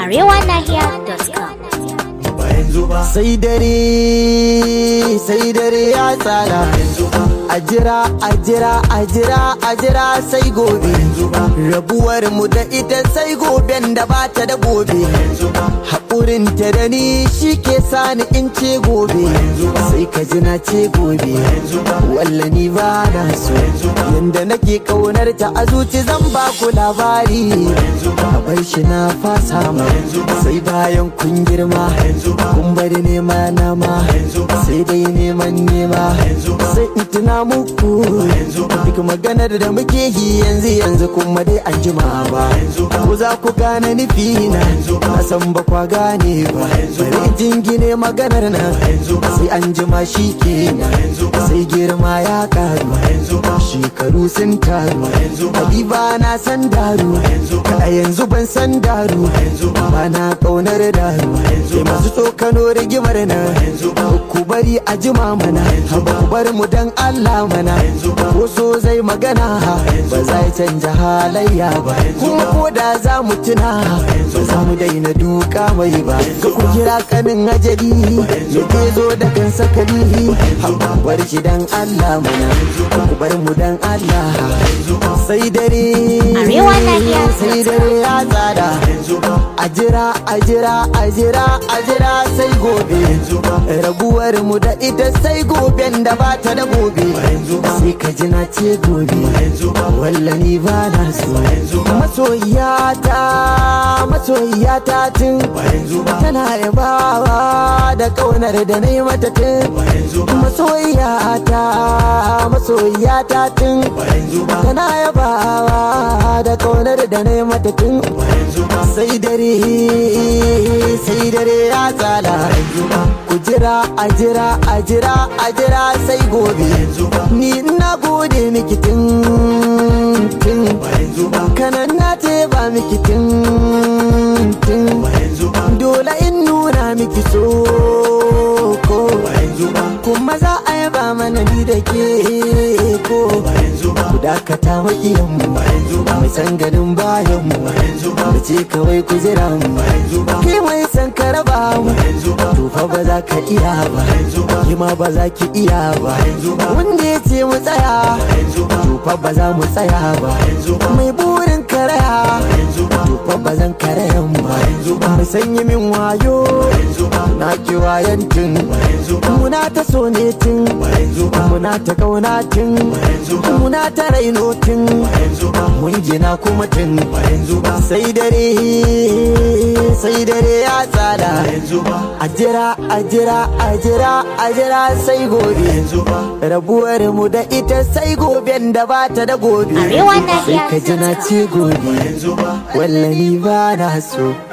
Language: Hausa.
arewanahiya.com. Sai dare ya tsala, a jira sai gobe. Rabuwar mu da ita sai goben da bata da gobe. Haƙurinta da ni shi ke sani in ce gobe. Sai ka ji na ce gobe, walla ni ba na so. Yanda nake ƙaunar ta a zuci zan ba ku labari. A bar shi na fasa ma, sai bayan kun girma. Kun bari nema nama, sai dai neman nema. Sai in tuna muku duk maganar da muke yi yanzu kuma dai an jima ba. Ko za ku gane nufi na san ba kwa gane ba. Bari jingine maganar na sai an jima shi kenan. Sai girma ya karu, shekaru sun taru. Habiba na san daru, a yanzu ban san daru. Ba na ƙaunar daru, sai masu tsokano rigimar na. Ku bari a jima mana, ku bar mu dan Allah mana. Ko so zai magana ba zai canja halayya ba. Kuma ko da za mu tuna ba za mu daina duka mai ba. Ga ku kira kanin ajali ya ke zo da kan sakali. Bar shi dan Allah mana, ku bar mu dan Allah. Sai dare ya tsada, a jira sai gobe. Rabuwar mu da ita sai goben da bata da gobe. Sai ka ji na ce gobe, walla ni ba na so. Masoyiyata tun tana yabawa da kaunar da na yi mata tun. Masoyiyata tun tana yabawa da kaunar da na yi mata tun. Sai dare ya tsala, ku jira a jira sai gobe. Ni na gode miki tun kanan na te ba miki tun dole in nuna miki so ko kuma za a yaba mana ni da ke ko. Ku dakata makiyanmu mai san ganin bayanmu, da ce kawai ku jira mu. Ke mai san ka raba mu, to fa ba za ka iya ba, ke ma ba za ki iya ba. Wanda ya ce mu tsaya, to fa ba za mu tsaya ba. Mai burin karaya, to fa ba zan karayan ba. Mai sanya min wayo, na ki wayan tun. Muna ta so ne tun, muna ta kauna tun, muna ta raino tun, mun gina kuma tun. Sai dare ya tsada, a jira sai gobe. Rabuwar mu da ita sai goben da bata da gobe. Sai ka ji na ce gobe, walla ni ba na so.